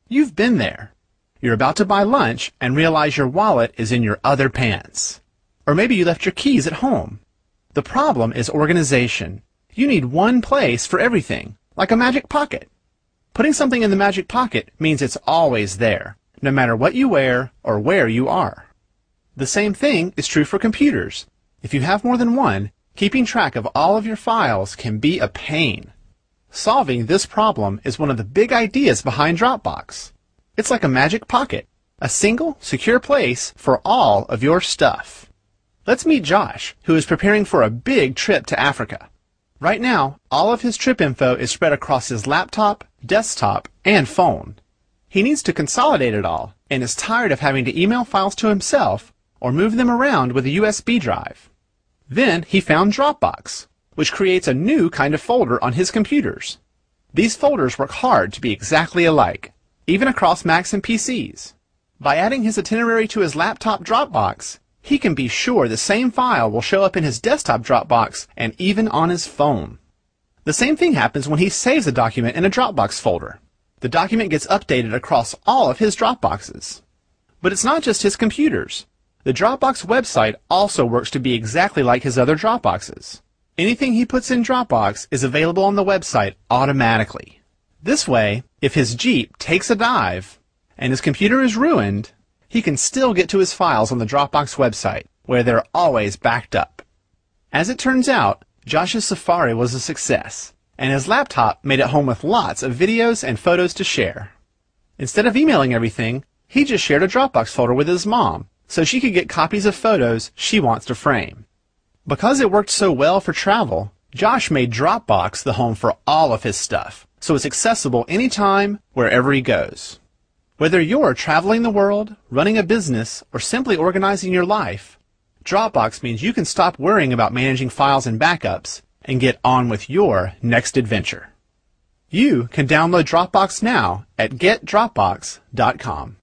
You've been there. You're about to buy lunch and realize your wallet is in your other pants. Or maybe you left your keys at home. The problem is organization. You need one place for everything, like a magic pocket. Putting something in the magic pocket means it's always there, no matter what you wear or where you are. The same thing is true for computers. If you have more than one, keeping track of all of your files can be a pain. Solving this problem is one of the big ideas behind Dropbox. It's like a magic pocket, a single, secure place for all of your stuff. Let's meet Josh, who is preparing for a big trip to Africa. Right now, all of his trip info is spread across his laptop, desktop, and phone. He needs to consolidate it all and is tired of having to email files to himself or move them around with a USB drive. Then he found Dropbox, which creates a new kind of folder on his computers. These folders work hard to be exactly alike, even across Macs and PCs. By adding his itinerary to his laptop Dropbox, he can be sure the same file will show up in his desktop Dropbox and even on his phone. The same thing happens when he saves a document in a Dropbox folder. The document gets updated across all of his Dropboxes. But it's not just his computers. The Dropbox website also works to be exactly like his other Dropboxes. Anything he puts in Dropbox is available on the website automatically. This way, if his Jeep takes a dive and his computer is ruined, he can still get to his files on the Dropbox website, where they're always backed up. As it turns out, Josh's Safari was a success, and his laptop made it home with lots of videos and photos to share. Instead of emailing everything, he just shared a Dropbox folder with his mom, so she could get copies of photos she wants to frame. Because it worked so well for travel, Josh made Dropbox the home for all of his stuff, so it's accessible anytime, wherever he goes. Whether you're traveling the world, running a business, or simply organizing your life, Dropbox means you can stop worrying about managing files and backups and get on with your next adventure. You can download Dropbox now at getdropbox.com.